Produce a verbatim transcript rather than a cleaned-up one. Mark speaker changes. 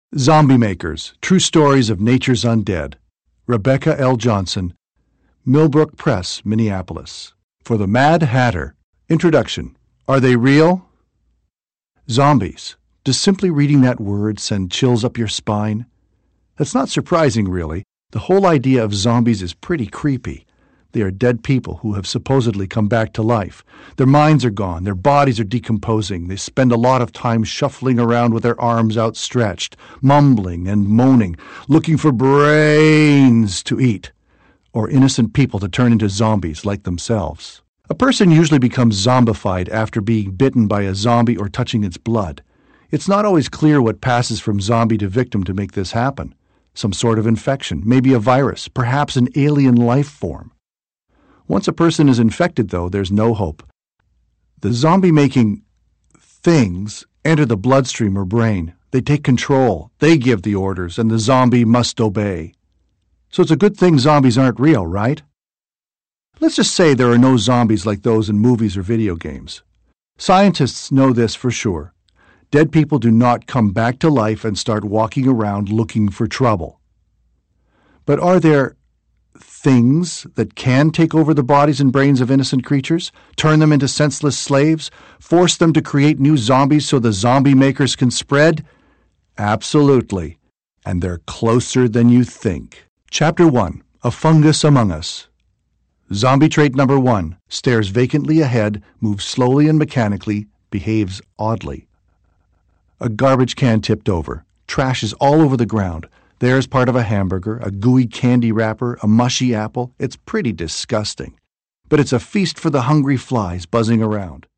Speaker 1: Zombie Makers, True Stories of Nature's Undead. Rebecca L. Johnson, Millbrook Press, Minneapolis. For the Mad Hatter. Introduction. Are they real? Zombies. Does simply reading that word send chills up your spine? That's not surprising, really. The whole idea of zombies is pretty creepy. They are dead people who have supposedly come back to life. Their minds are gone, their bodies are decomposing. They spend a lot of time shuffling around with their arms outstretched, mumbling and moaning, looking for brains to eat, or innocent people to turn into zombies like themselves. A person usually becomes zombified after being bitten by a zombie or touching its blood. It's not always clear what passes from zombie to victim to make this happen. Some sort of infection, maybe a virus, perhaps an alien life form. Once a person is infected, though, there's no hope. The zombie-making things enter the bloodstream or brain. They take control. They give the orders, and the zombie must obey. So it's a good thing zombies aren't real, right? Let's just say there are no zombies like those in movies or video games. Scientists know this for sure. Dead people do not come back to life and start walking around looking for trouble. But are there things that can take over the bodies and brains of innocent creatures, turn them into senseless slaves, force them to create new zombies so the zombie makers can spread? Absolutely. And they're closer than you think. Chapter one. A Fungus Among Us. Zombie trait number one. Stares vacantly ahead, moves slowly and mechanically, behaves oddly. A garbage can tipped over. Trash is all over the ground. There's part of a hamburger, a gooey candy wrapper, a mushy apple. It's pretty disgusting. But it's a feast for the hungry flies buzzing around.